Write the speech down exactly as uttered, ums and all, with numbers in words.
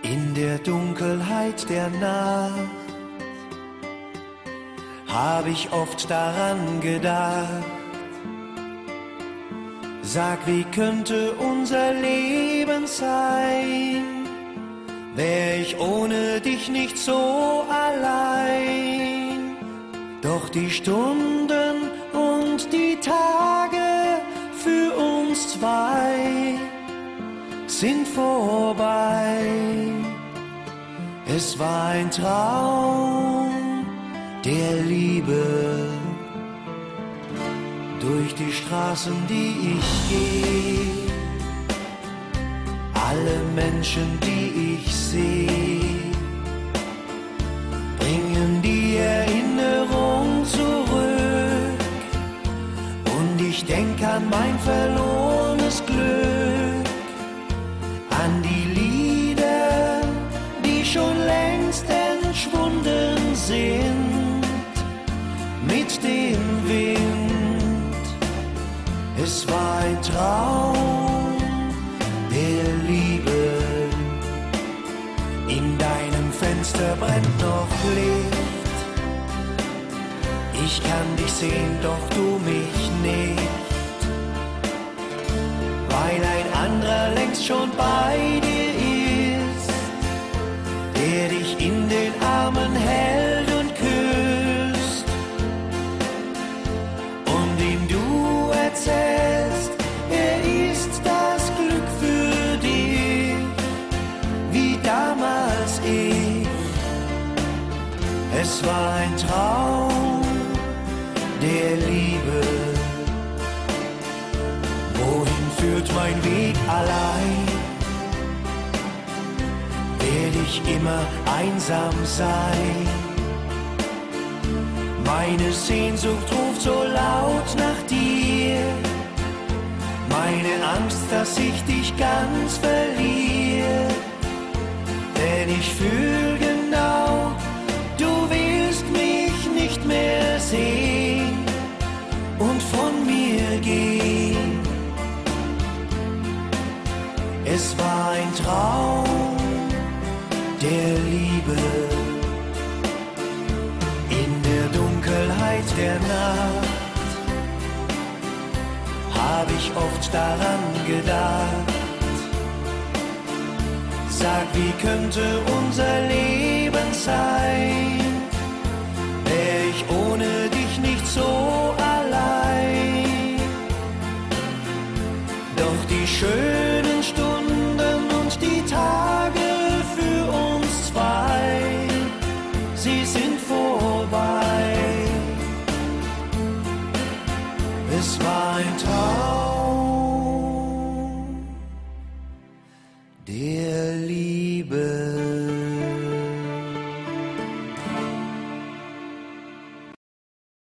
In der Dunkelheit der Nacht hab ich oft daran gedacht. Sag, wie könnte unser Leben sein, wär ich ohne dich nicht so allein. Doch die Stunden und die Tage für uns zwei sind vorbei. Es war ein Traum der Liebe, durch die Straßen, die ich geh, alle Menschen, die ich seh, bringen die Erinnerung zurück. Und ich denk an mein verlorenes Glück, an die Lieder, die schon längst entschwunden sind mit dem Wind. Es war ein Traum der Liebe. In deinem Fenster brennt noch Licht. Ich kann dich sehen, doch du mich nicht, weil ein anderer längst schon bei dir ist, der dich in den Armen hält und küsst und ihm du erzählst, er ist das Glück für dich, wie damals ich. Es war ein Traum der Liebe. Wohin führt mein Weg allein? Werd ich immer einsam sein? Meine Sehnsucht ruft so laut nach dir, meine Angst, dass ich dich ganz verliere. Denn ich fühl genau, du willst mich nicht mehr sehen und von mir gehen. Es war ein Traum der Liebe. In der Dunkelheit der Nacht hab ich oft daran gedacht. Sag, wie könnte unser Leben sein, wär ich ohne dich nicht so allein. Doch die schönen Stunden und die Tage für uns zwei, sie sind vorbei. Es war ein Traum